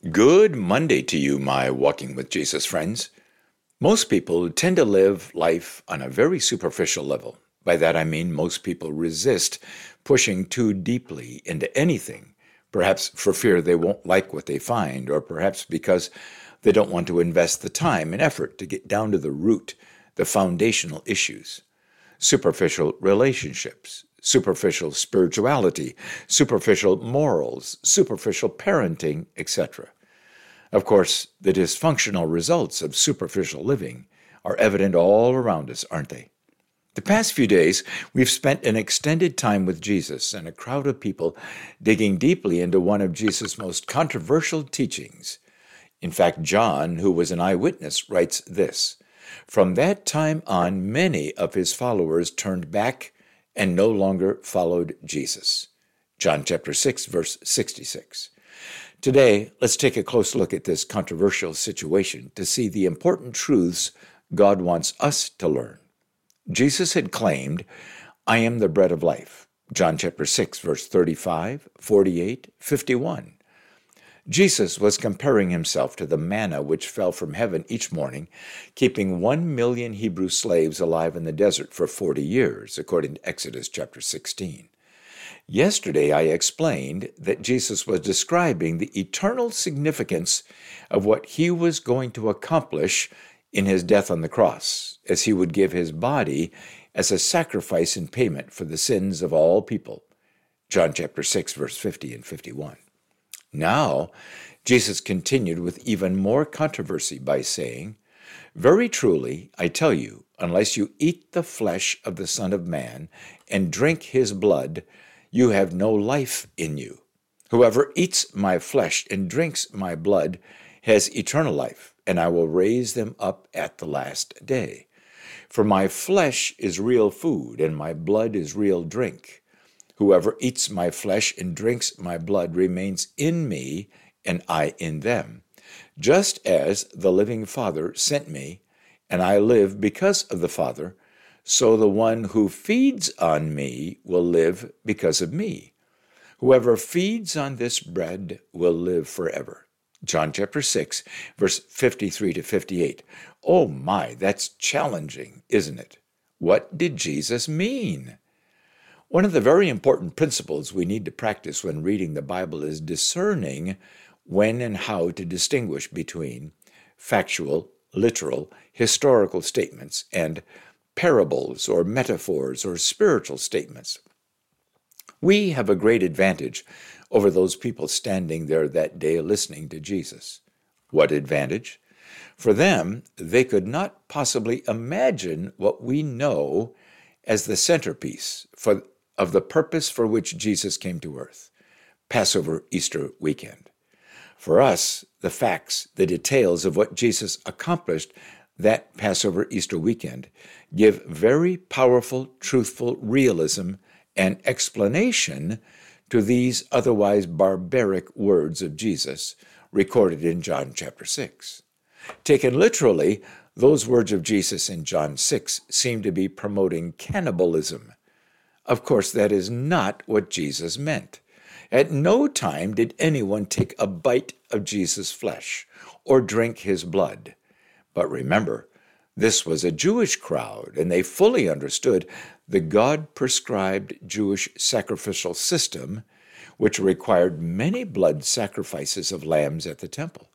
Good Monday to you, my Walking with Jesus friends. Most people tend to live life on a very superficial level. By that I mean most people resist pushing too deeply into anything, perhaps for fear they won't like what they find, or perhaps because they don't want to invest the time and effort to get down to the root, the foundational issues. Superficial relationships, superficial spirituality, superficial morals, superficial parenting, etc. Of course, the dysfunctional results of superficial living are evident all around us, aren't they? The past few days, we've spent an extended time with Jesus and a crowd of people digging deeply into one of Jesus' most controversial teachings. In fact, John, who was an eyewitness, writes this: "From that time on, many of his followers turned back and no longer followed Jesus." John chapter 6, verse 66. Today, let's take a close look at this controversial situation to see the important truths God wants us to learn. Jesus had claimed, "I am the bread of life." John chapter 6, verse 35, 48, 51. Jesus was comparing himself to the manna which fell from heaven each morning, keeping 1 million Hebrew slaves alive in the desert for 40 years, according to Exodus chapter 16. Yesterday, I explained that Jesus was describing the eternal significance of what he was going to accomplish in his death on the cross, as he would give his body as a sacrifice in payment for the sins of all people. John chapter 6, verse 50 and 51. Now, Jesus continued with even more controversy by saying, "Very truly, I tell you, unless you eat the flesh of the Son of Man and drink his blood, you have no life in you. Whoever eats my flesh and drinks my blood has eternal life, and I will raise them up at the last day. For my flesh is real food, and my blood is real drink. Whoever eats my flesh and drinks my blood remains in me, and I in them. Just as the living Father sent me, and I live because of the Father, so the one who feeds on me will live because of me. Whoever feeds on this bread will live forever." John chapter 6, verse 53 to 58. Oh my, that's challenging, isn't it? What did Jesus mean? One of the very important principles we need to practice when reading the Bible is discerning when and how to distinguish between factual, literal, historical statements and parables or metaphors or spiritual statements. We have a great advantage over those people standing there that day listening to Jesus. What advantage? For them, they could not possibly imagine what we know as the centerpiece of the purpose for which Jesus came to earth, Passover, Easter weekend. For us, the facts, the details of what Jesus accomplished that Passover, Easter weekend give very powerful, truthful realism and explanation to these otherwise barbaric words of Jesus recorded in John chapter 6. Taken literally, those words of Jesus in John 6 seem to be promoting cannibalism. Of course, that is not what Jesus meant. At no time did anyone take a bite of Jesus' flesh or drink his blood. But remember, this was a Jewish crowd, and they fully understood the God-prescribed Jewish sacrificial system, which required many blood sacrifices of lambs at the temple.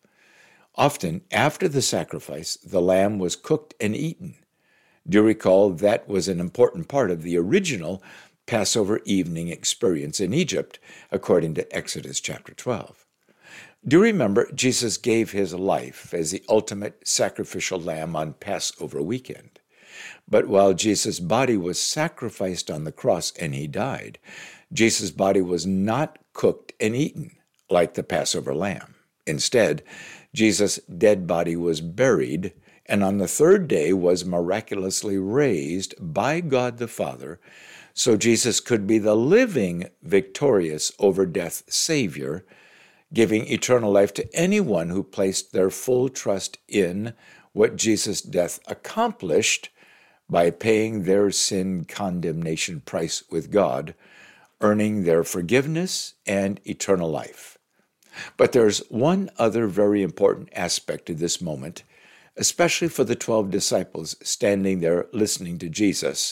Often, after the sacrifice, the lamb was cooked and eaten. Do you recall that was an important part of the original Passover evening experience in Egypt, according to Exodus chapter 12? Do you remember Jesus gave his life as the ultimate sacrificial lamb on Passover weekend? But while Jesus' body was sacrificed on the cross and he died, Jesus' body was not cooked and eaten like the Passover lamb. Instead, Jesus' dead body was buried, and on the third day was miraculously raised by God the Father, so Jesus could be the living, victorious over death Savior, giving eternal life to anyone who placed their full trust in what Jesus' death accomplished by paying their sin condemnation price with God, earning their forgiveness and eternal life. But there's one other very important aspect of this moment, especially for the 12 disciples standing there listening to Jesus.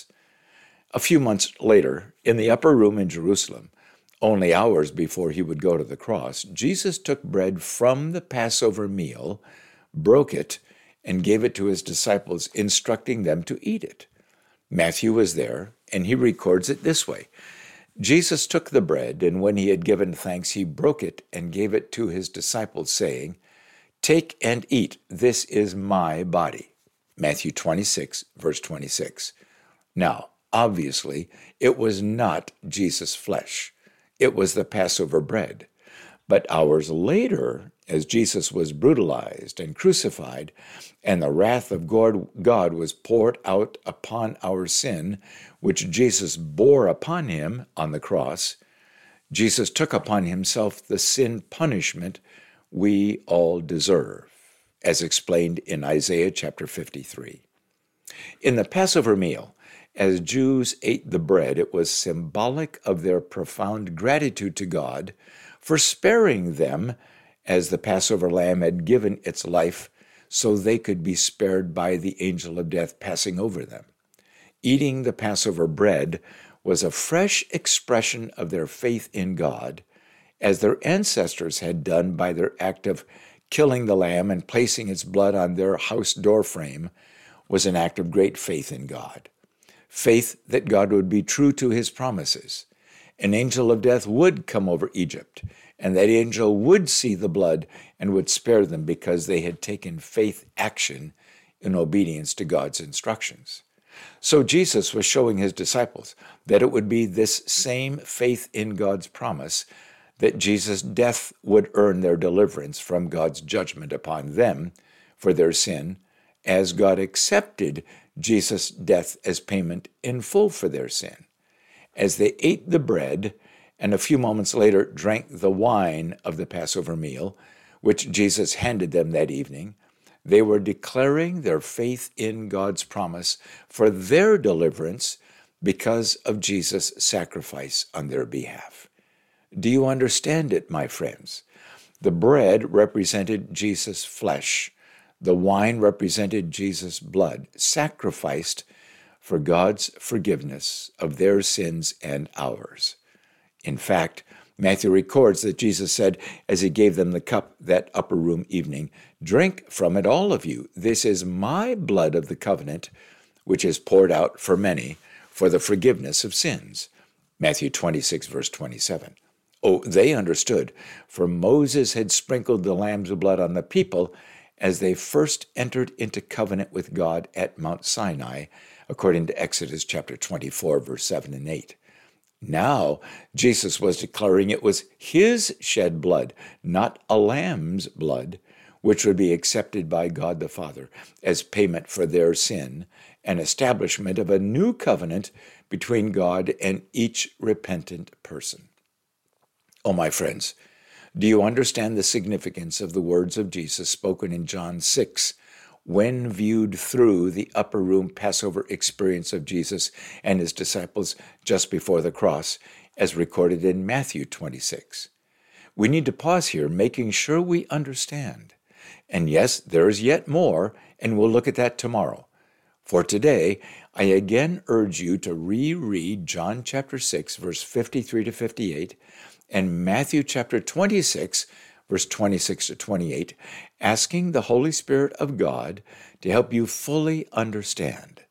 A few months later, in the upper room in Jerusalem, only hours before he would go to the cross, Jesus took bread from the Passover meal, broke it, and gave it to his disciples, instructing them to eat it. Matthew was there, and he records it this way. Jesus took the bread, and when he had given thanks, he broke it and gave it to his disciples, saying, "Take and eat, this is my body." Matthew 26, verse 26. Now, obviously, it was not Jesus' flesh. It was the Passover bread. But hours later, as Jesus was brutalized and crucified, and the wrath of God was poured out upon our sin, which Jesus bore upon him on the cross, Jesus took upon himself the sin punishment we all deserve, as explained in Isaiah chapter 53. In the Passover meal, as Jews ate the bread, it was symbolic of their profound gratitude to God for sparing them, as the Passover lamb had given its life so they could be spared by the angel of death passing over them. Eating the Passover bread was a fresh expression of their faith in God, as their ancestors had done by their act of killing the lamb and placing its blood on their house doorframe was an act of great faith in God. Faith that God would be true to his promises. An angel of death would come over Egypt, and that angel would see the blood and would spare them because they had taken faith action in obedience to God's instructions. So Jesus was showing his disciples that it would be this same faith in God's promise that Jesus' death would earn their deliverance from God's judgment upon them for their sin, as God accepted Jesus' death as payment in full for their sin. As they ate the bread and a few moments later drank the wine of the Passover meal, which Jesus handed them that evening, they were declaring their faith in God's promise for their deliverance because of Jesus' sacrifice on their behalf. Do you understand it, my friends? The bread represented Jesus' flesh. The wine represented Jesus' blood, sacrificed for God's forgiveness of their sins and ours. In fact, Matthew records that Jesus said, as he gave them the cup that upper room evening, "Drink from it, all of you. This is my blood of the covenant, which is poured out for many for the forgiveness of sins." Matthew 26, verse 27. Oh, they understood, for Moses had sprinkled the lamb's blood on the people as they first entered into covenant with God at Mount Sinai, according to Exodus chapter 24, verse 7 and 8. Now, Jesus was declaring it was his shed blood, not a lamb's blood, which would be accepted by God the Father as payment for their sin and establishment of a new covenant between God and each repentant person. Oh, my friends, do you understand the significance of the words of Jesus spoken in John 6, when viewed through the upper room Passover experience of Jesus and his disciples just before the cross, as recorded in Matthew 26? We need to pause here, making sure we understand. And yes, there is yet more, and we'll look at that tomorrow. For today, I again urge you to reread John chapter 6, verse 53 to 58, and Matthew chapter 26, verse 26 to 28, asking the Holy Spirit of God to help you fully understand.